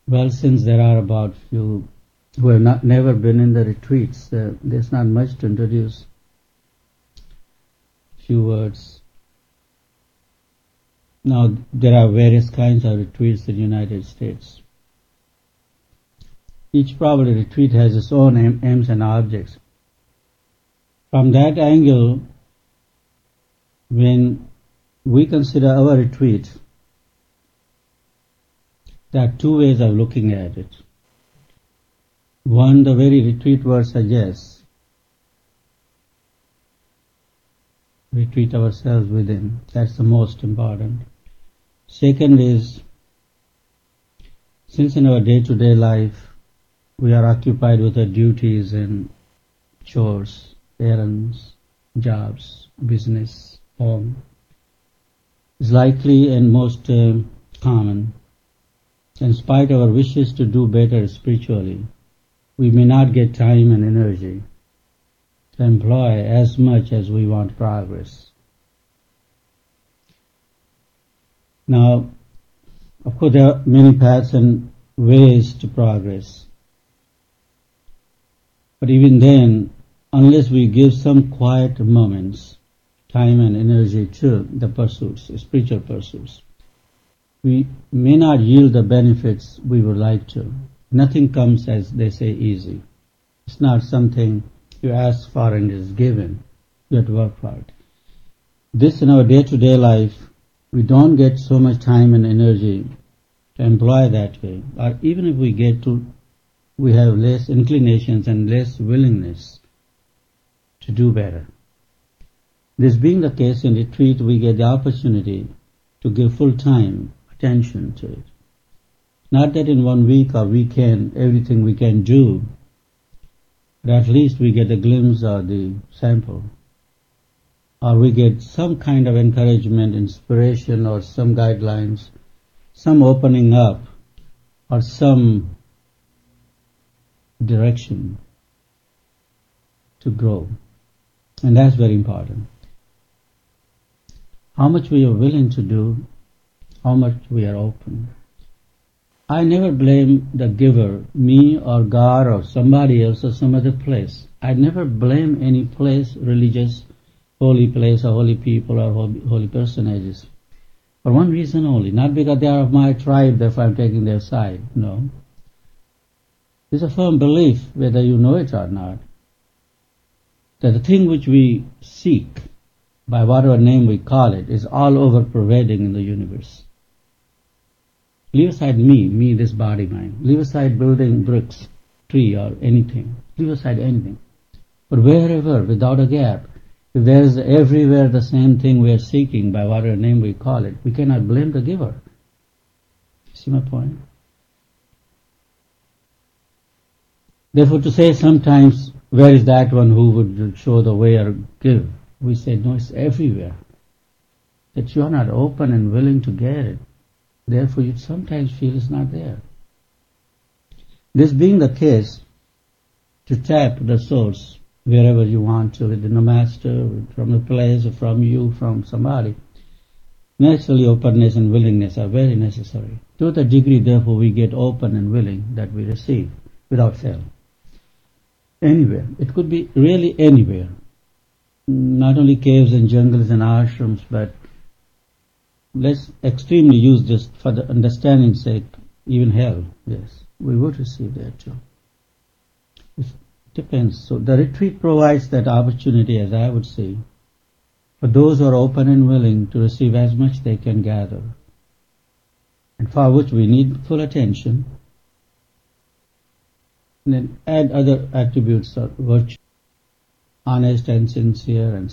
Well, since there are about few who have never been in the retreats, there's not much to introduce. Few words. Now, there are various kinds of retreats in the United States. Each probably retreat has its own aims and objects. From that angle, when we consider our retreat, there are two ways of looking at it. One, the very retreat word suggests, retreat ourselves within. That's the most important. Second is, since in our day-to-day life we are occupied with our duties and chores, errands, jobs, business, home, it's likely and most common, in spite of our wishes to do better spiritually, we may not get time and energy to employ as much as we want progress. Now, of course, there are many paths and ways to progress. But even then, unless we give some quiet moments, time and energy to the pursuits, spiritual pursuits, we may not yield the benefits we would like to. Nothing comes, as they say, easy. It's not something you ask for and is given. You have to work for it. This in our day-to-day life, we don't get so much time and energy to employ that way. Or even if we get to, we have less inclinations and less willingness to do better. This being the case, in retreat we get the opportunity to give full time attention to it. Not that in 1 week or weekend everything we can do, but at least we get a glimpse of the sample. Or we get some kind of encouragement, inspiration, or some guidelines, some opening up, or some direction to grow. And that's very important. How much we are willing to do, how much we are open. I never blame the giver, me or God or somebody else or some other place. I never blame any place, religious, holy place or holy people or holy personages. For one reason only, not because they are of my tribe, therefore I'm taking their side. No. It's a firm belief, whether you know it or not, that the thing which we seek, by whatever name we call it, is all over pervading in the universe. Leave aside me, this body mind. Leave aside building bricks, tree or anything. Leave aside anything. But wherever, without a gap, if there is everywhere the same thing we are seeking, by whatever name we call it, we cannot blame the giver. See my point? Therefore, to say sometimes, where is that one who would show the way or give? We say, no, it's everywhere. That you are not open and willing to get it. Therefore, you sometimes feel it's not there. This being the case, to tap the source wherever you want to, within the master, from a place, or from you, from somebody, naturally openness and willingness are very necessary. To the degree, therefore, we get open and willing, that we receive without fail. Anywhere. It could be really anywhere. Not only caves and jungles and ashrams, but let's extremely use this for the understanding's sake, even hell, yes, we would receive that too. It depends. So the retreat provides that opportunity, as I would say, for those who are open and willing to receive as much they can gather, and for which we need full attention, and then add other attributes of virtue, honest and sincere and